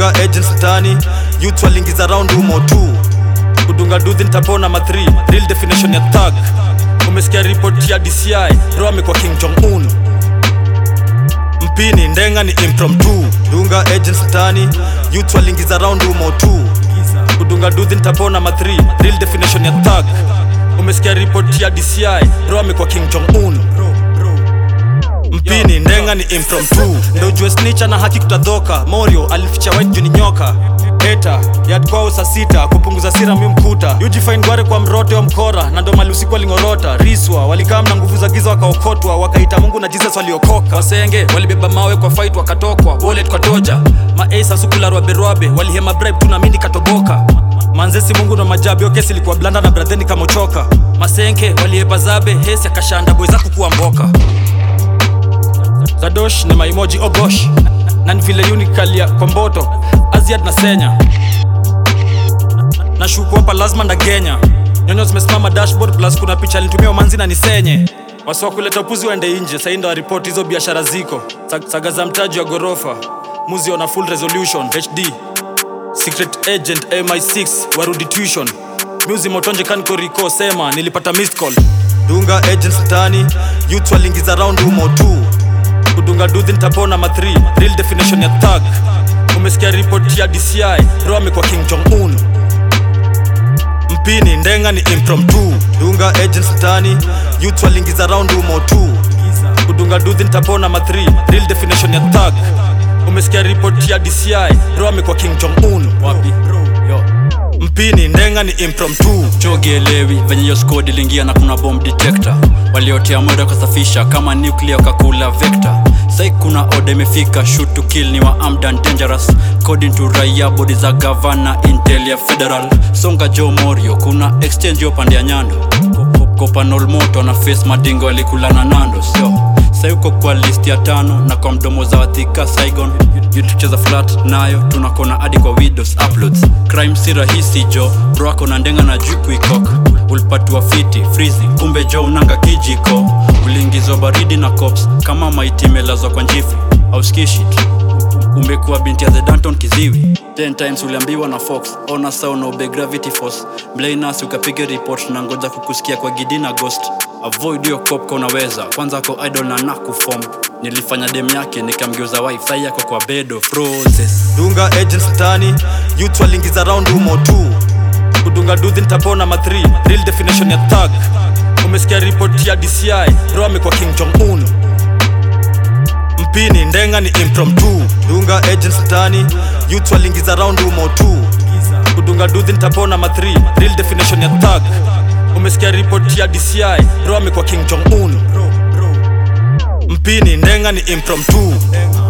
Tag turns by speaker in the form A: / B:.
A: Dunga agents mtani, youth walingiza round umo tu. Kudunga duthi nitapona ma3, real definition ya thug. Umesikia report ya DCI, bro amekuwa King Jong-un. Mpini ndenga ni impromptu. Dunga agents mtani, youth walingiza round umo tu. Kudunga duthi nitapona ma3, real definition ya thug. Umesikia report ya DCI, bro amekuwa King Jong-un. Mpini ndenga ni impromptu. Ndo ujue snitcha na haki kutadhoka. Morio alificha white juu ni nyoka. Heta yad kwao saa 6 kupunguza sira mi mkuta. Ujifind gware kwa mrote wa mkora, na ndo mali usiku walingorota. Riswa walikam na nguvu za giza wakaokotwa, wakaita Mungu na Jesus waliokoka. Wasenge walibeba mawe kwa fight wakatokwa, wallet kwa toja. Maesa sukula rwabe walihema bribe tu na mindi katoboka. Manzesi Mungu na majabi okesi likuwa blanda na bradheni kamochoka. Masenke waliepa zabe hesi akashanda boy zaku kuwa mboka. Zadosh ni maimoji ogosh, na nivile unikalia kwa mboto Aziad na Senya. Na shuku hapa lazima ndagenya. Nyonyo zimesimama dashboard plus kuna picha alitumia umanzi na nisenye. Wasi wakuleta upuzi waende inje, sahi ndo report hizo biashara ziko. Saga za mtaji wa gorofa, muzi wana full resolution HD. Secret agent MI6 warudi tuition. Muzi motonje kaniko riko sema nilipata missed call. Dunga agents mtani, youth walingiza round umo tu. Kudunga duthi nitapona ma3, real definition ya thug. Umesikia report ya DCI, bro amekuwa King Jong-un. Mpini ndenga ni impromptu. Dunga agents mtani, youth walingiza round umo tu. Kudunga duthi nitapona ma3, real definition ya thug. Umesikia report ya DCI, bro amekuwa King Jong-un. Wapi? Yo. Mpini ndenga ni impromptu.
B: Chogielewi venye yo squad ilingia na kuna bomb detector. Waliotea mwendo kasafisha kama nuclear kakula vector. Sai kuna order imefika, shoot to kill ni wa armed and dangerous. According to raia body za governor intel ya federal. Songa Joe Morio kuna exchange yo pande ya Nyando. Kopanol moto na face madingo alikula na Nando. Sai uko kwa list ya 5 na kwa mdomo za wathika Saigon. YouTube cheza flat nayo tunakona hadi kwa videos uploads. Crime si rahisi jo, bro ako na ndenga na juku ikok. Ulipatwa fiti, freezing, kumbe jo unanga kijiko. Uliingizwa baridi na cops, kama maiti melazwa kwa njifu. Hausikii shit, umekuwa binti ya the Danton kiziwi. 10 times uliambiwa na Fox, ona sao na ube gravity force. Mlainasi ukapiga report na ngoja kukusikia kwa gidi na ghost. Avoid yo cop kwa unaweza, kwanza kwa idol na nakuform. Nilifanya dem yake nikamgeuza wife, sai yako kwa bed of roses.
A: Dunga agents mtani, youth walingiza round umo tu. Kudunga duthi nitapona ma3, real definition ya thug. Umesikia report ya DCI, bro amekuwa King Jong-un. Mpini ndenga ni impromptu. Dunga agents mtani, youth walingiza round umo tu. Kudunga duthi nitapona ma3, real definition ya thug. Umesikia report ya DCI, bro amekuwa King Jong-un. Mpini ndenga ni impromptu.